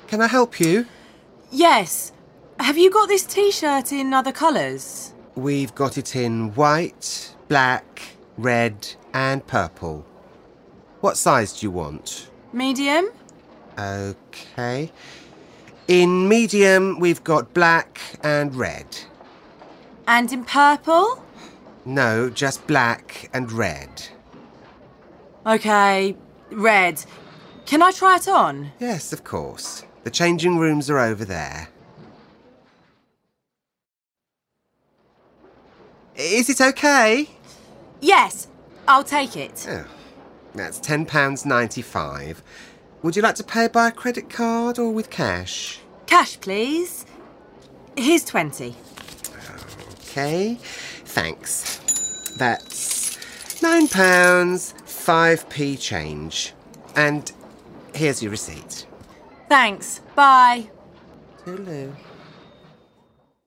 Can I help you? Yes. Have you got this T-shirt in other colours? We've got it in white, black, red and purple. What size do you want? Medium? OK. In medium, we've got black and red. And in purple? No, just black and red. OK, red. Can I try it on? Yes, of course. The changing rooms are over there. Is it OK? Yes, I'll take it. Oh, that's £10.95. Would you like to pay by a credit card or with cash? Cash, please. Here's 20. OK, thanks. That's £9, 5p change. And here's your receipt. Thanks. Bye. Toodaloo.